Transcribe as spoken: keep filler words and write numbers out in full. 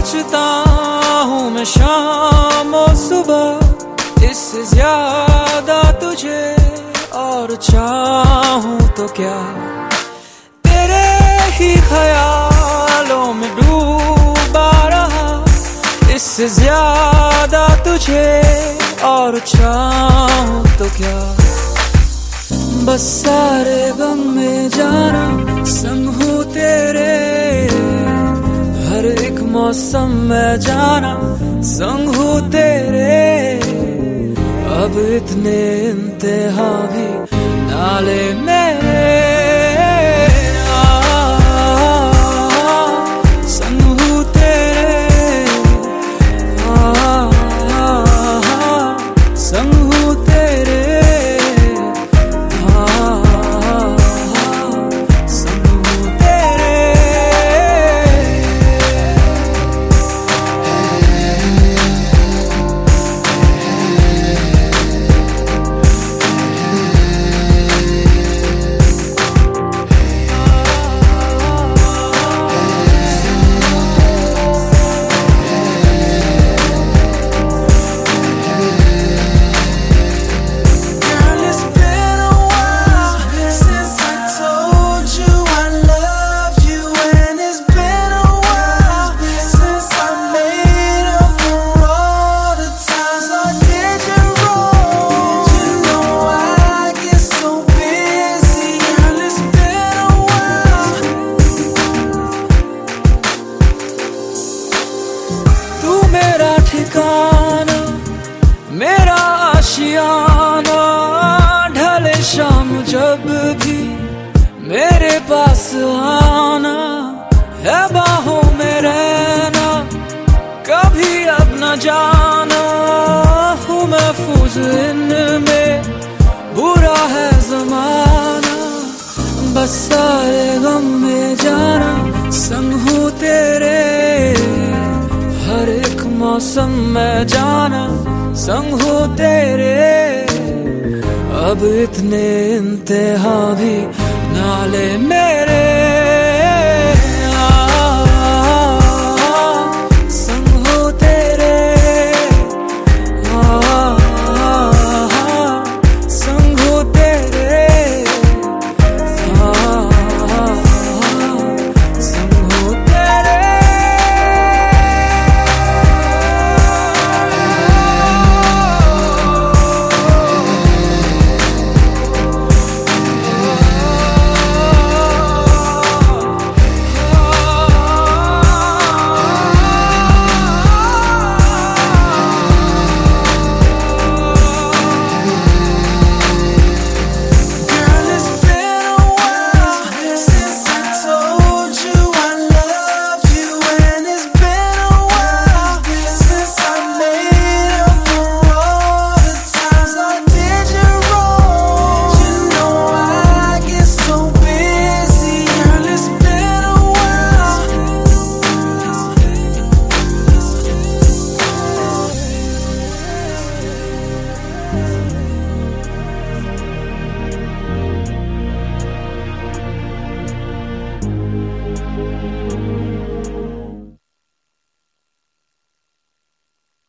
सोचता हूँ मैं शाम और सुबह, इससे ज्यादा तुझे और चाहूँ तो क्या। तेरे ही ख्यालों में डूबा रहा, इससे ज्यादा तुझे और चाहूँ तो क्या। बस सारे गम में जाना संग हूँ तेरे, हर एक मौसम में जाना संग हूँ तेरे। अब इतने इंतहा भी नाले मेरे, संग हूँ तेरे, संग हूँ तेरे। ठिकाना मेरा आशियाना, ढले शाम जब भी मेरे पास आना, है बाहों में रहना कभी अब न जाना। हूँ महफूज इनमें, बुरा है जमाना, बस सारे गम में जाना संग हूँ तेरे, हर एक मौसम में जाना संग हूँ तेरे। अब इतने इंतहा भी नाले मेरे, संग हूँ तेरे, संग हूँ तेरे।